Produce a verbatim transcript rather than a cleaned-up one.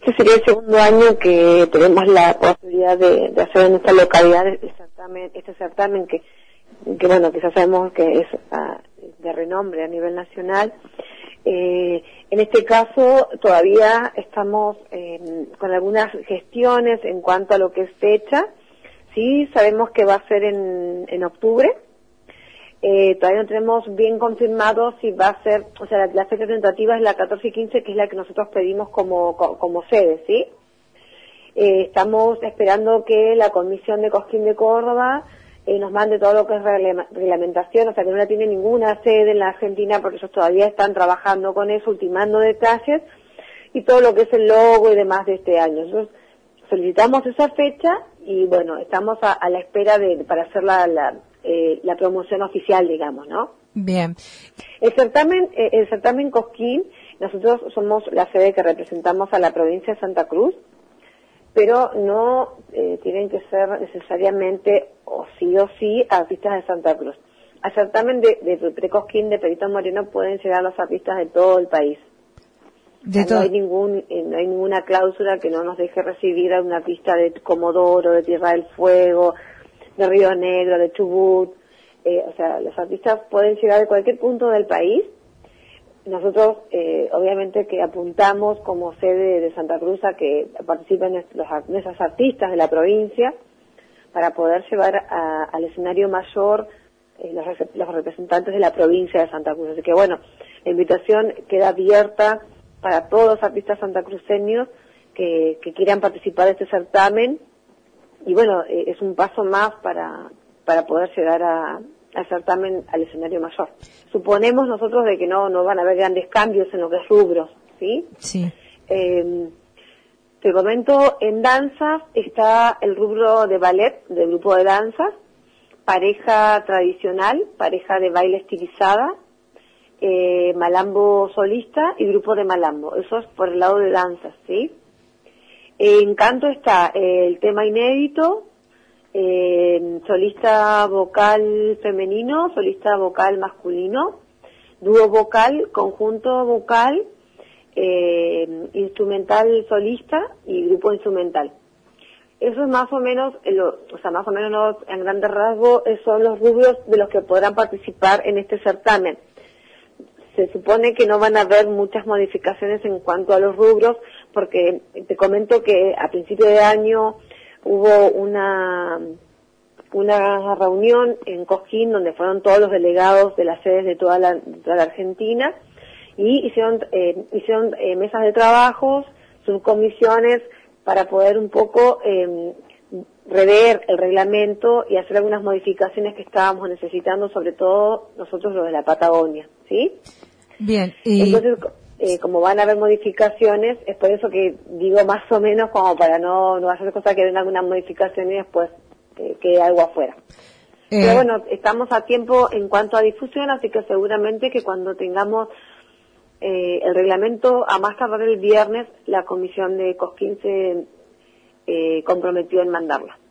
Este sería el segundo año que tenemos la posibilidad de, de hacer en esta localidad este certamen, este certamen que, que bueno, que ya sabemos que es uh, de renombre a nivel nacional. Eh, en este caso todavía estamos eh, con algunas gestiones en cuanto a lo que es fecha. Sí, sabemos que va a ser en, en octubre. Eh, todavía no tenemos bien confirmado si va a ser, o sea, la, la fecha tentativa es la catorce y quince, que es la que nosotros pedimos como, como, como sede, ¿sí? Eh, estamos esperando que la Comisión de Cosquín de Córdoba eh, nos mande todo lo que es regla, reglamentación, o sea, que no la tiene ninguna sede en la Argentina, porque ellos todavía están trabajando con eso, ultimando detalles, y todo lo que es el logo y demás de este año. Nosotros solicitamos esa fecha y, bueno, estamos a, a la espera de para hacer la... la Eh, la promoción oficial, digamos, ¿no? Bien. El certamen, eh, el certamen Cosquín, nosotros somos la sede que representamos a la provincia de Santa Cruz, pero no eh, tienen que ser necesariamente o sí o sí artistas de Santa Cruz. Al certamen de, de, de Cosquín de Perito Moreno pueden llegar los artistas de todo el país. De o sea, no hay ningún, eh, no hay ninguna cláusula que no nos deje recibir a un artista de Comodoro, de Tierra del Fuego, de Río Negro, de Chubut, eh, o sea, los artistas pueden llegar de cualquier punto del país. Nosotros, eh, obviamente, que apuntamos como sede de Santa Cruz a que participen los, esos artistas de la provincia para poder llevar a, al escenario mayor eh, los, los representantes de la provincia de Santa Cruz. Así que, bueno, la invitación queda abierta para todos los artistas santacruceños que, que quieran participar de este certamen. Y bueno, eh, es un paso más para para poder llegar a, al certamen, al escenario mayor. Suponemos nosotros de que no no van a haber grandes cambios en lo que es rubros, ¿sí? Sí. Eh, te comento, en danzas está el rubro de ballet, del grupo de danzas, pareja tradicional, pareja de baile estilizada, eh, malambo solista y grupo de malambo. Eso es por el lado de danzas, ¿sí? En canto está eh, el tema inédito, eh, solista vocal femenino, solista vocal masculino, dúo vocal, conjunto vocal, eh, instrumental solista y grupo instrumental. Eso es más o menos, lo, o sea, más o menos en grandes rasgos son los rubros de los que podrán participar en este certamen. Se supone que no van a haber muchas modificaciones en cuanto a los rubros, porque te comento que a principio de año hubo una una reunión en Cosquín donde fueron todos los delegados de las sedes de toda la, de toda la Argentina y hicieron eh, hicieron eh, mesas de trabajos, subcomisiones para poder un poco eh, rever el reglamento y hacer algunas modificaciones que estábamos necesitando, sobre todo nosotros los de la Patagonia, ¿sí? Bien. Y... Entonces, eh, como van a haber modificaciones, es por eso que digo más o menos como para no, no hacer cosas que den alguna modificación y después eh, quede algo afuera. Eh... Pero bueno, estamos a tiempo en cuanto a difusión, así que seguramente que cuando tengamos eh, el reglamento, a más tardar el viernes, la comisión de Cosquín se eh, comprometió en mandarla.